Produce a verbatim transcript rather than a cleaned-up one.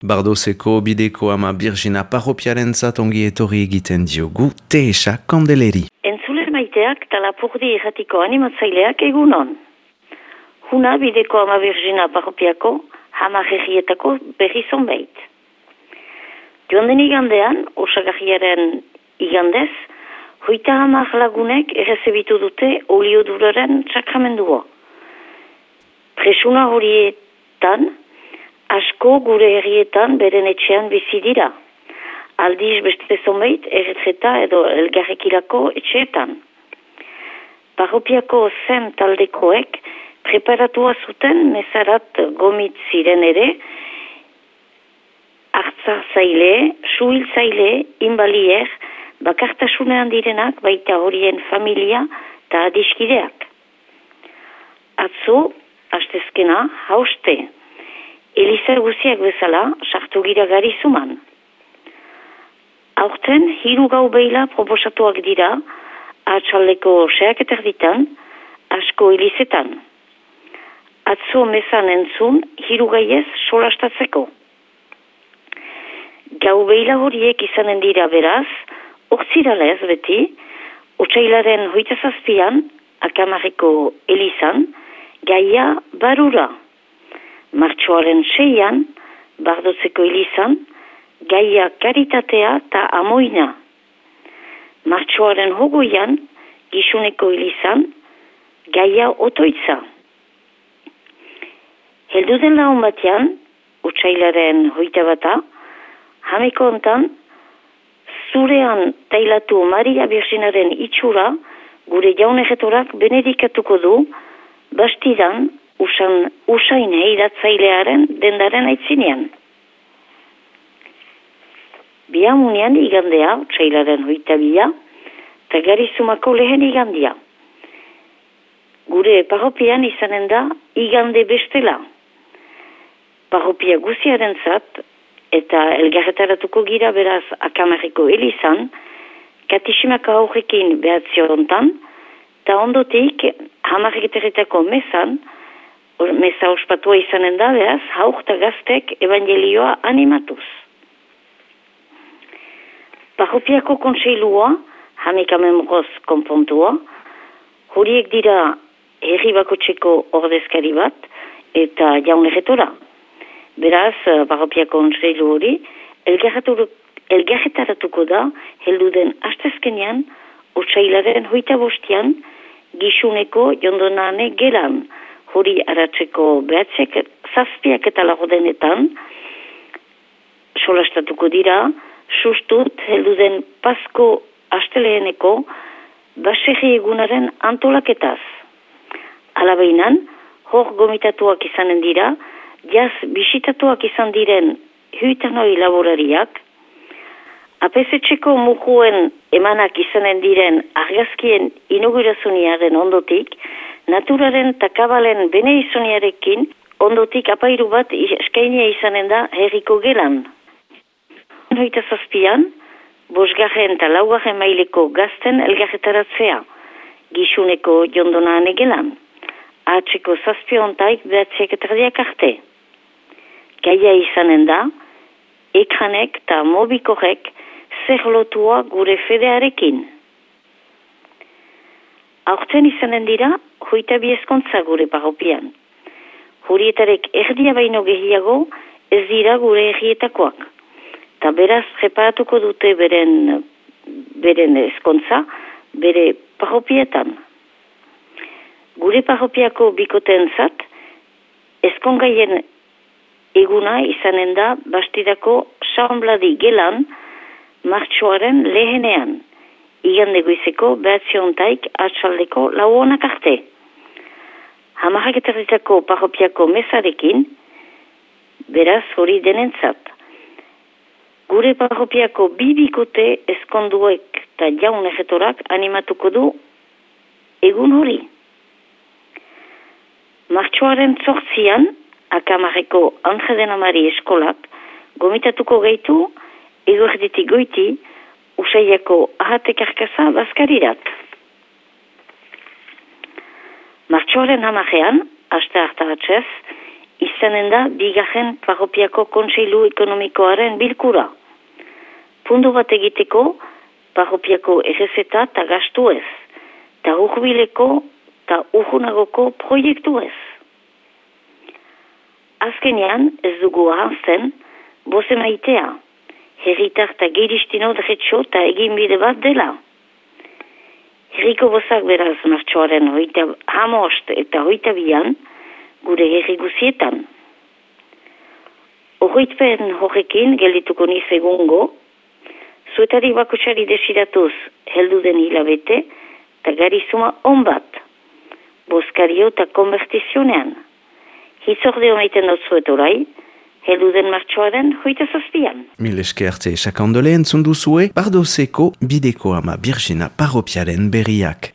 Bardozeko bideko ama Birgina parropiarentzat ongi etorri egiten diogu Teesa Kandeleri. Entzule maiteak eta Lapurdi erratiko animatzaileak egunon. Huna bideko ama Birgina parropiako hamarregietako berri zonbait. Joan den igandean, osagarriaren igandez, hoita hamar lagunek errezebitu dute olioduraren sakramendua. Presuna horietan, asko gure herrietan beren etxean bizi dira. Aldiz beste zonbait erretreta edo elgarrekirako etxeetan. Parropiako zen taldekoek preparatua zuten mezarat gomit ziren ere, hartzarzaile, suhiltzaile, inbalier, bakartasunean direnak baita horien familia eta adiskideak. Atzo, astezkena, hauste, Eliza guziak bezala, sartu gira garizuman. Aurten, hiru gau behila proposatuak dira, atxaldeko seak eterditan, asko elizetan. Atzo mezan entzun, hiru gaiez solastatzeko. Gau behila horiek izanen dira beraz, ortziralez beti, otsailaren hoita zazpian, akamarreko elizan, gaia barura. Martxoaren seian, bardotzeko elizan, gaia karitatea eta amoina. Martxoaren hogoian, gixuneko elizan, gaia otoitza. Heldu den laun batean, otsailaren hoita bata, hameko ontan, zurean tailatu Maria Birginaren itxura, gure jaunegetorak benedikatuko du, bastidan, Usan, usain heidatzailearen dendaren aitzinean. Biamunean igandea, otsailaren hoita bila, eta garizumako lehen igandia. Gure parropian izanen da igande bestela. Parropia guziaren zat, eta elgarretaratuko gira beraz akamarriko elizan, katisimaka aurrekin behatziorontan, eta ondotik hamarreketeretako mesan, meza ospatua izanen da, beraz, hauk eta gaztek evangelioa animatuz. Parropiako kontseilua, hameka-memroz konpontua, horiek dira herri bakotxeko ordezkari bat, eta jaunegetora. Beraz, parropiako kontseilu hori, elgarretaratuko da, heldu den astezkenean, otsailaren hoita bostian, gixuneko jondonane gelan, hori aratzeko behatzek, zazpiak eta lagodenetan, solastatuko dira, sustut, heldu den Pasko asteleeneko, baserri egunaren antolaketaz. Alabeinan, hor gomitatuak izanen dira, jaz bisitatuak izan diren huitanoi laborariak, apesetxeko mukuen emanak izanen diren argazkien inaugurazuniaren ondotik, naturaren eta kabalen bene izoniarekin, ondotik apairu bat eskainia izanen da herriko gelan. Hoita zazpian, bosgarren eta laugarren maileko gazten elgarretaratzea, gixuneko jondonane gelan. Ahatzeko zazpiontaik behatziak etardiak arte. Gaia izanen da, ekranek eta mobikorek zer lotua gure fedearekin. Aurten izanen dira, hoita biezkontza gure parropian. Horietarek erdia baino gehiago ez dira gure errietakoak. Ta beraz preparatuko dute beren, beren ezkontza, bere parropietan. Gure parropiako bikoteen zat, ezkongaien eguna izanen da bastidako saonbladi gelan martxoaren lehenean. Igande goizeko behatziontaik atxaldeko lauonak arte. Hamarrak eterritako parropiako mesarekin, beraz hori denentzat. Gure parropiako bibikote ezkonduek eta jaunegetorak animatuko du egun hori. Martxoaren zortzian, akamarreko Andre den Amari eskolak, gomitatuko gaitu, eguerditik goiti, usaiako ahatekarkaza bazkarirat. Martxoaren hamarean, aste hartaratzez, izanen da bigarren parropiako kontseilu ekonomikoaren bilkura. Pundu bat egiteko parropiako errezeta eta gastu ez, eta urbileko eta urgunagoko proiektu ez. Azkenean ez dugu ahazten boze maitea, herritar eta geiristino dretxo eta eginbide bat dela. Herriko bozak beraz martxoaren hoita hamost eta hoita bian, gure herri guzietan. Horreitpen horrekin geldituko niz egungo, zuetari bakotsari desiratuz heldu den hilabete, eta garizuma onbat, bozkario eta konvertizionean. Hitzordeo maiten dut zuet orai, heldu den martxoaren hoita zazpian. Mil esker sakandole entzun duzue, Bardozeko bideko ama Birjina parropiaren berriak.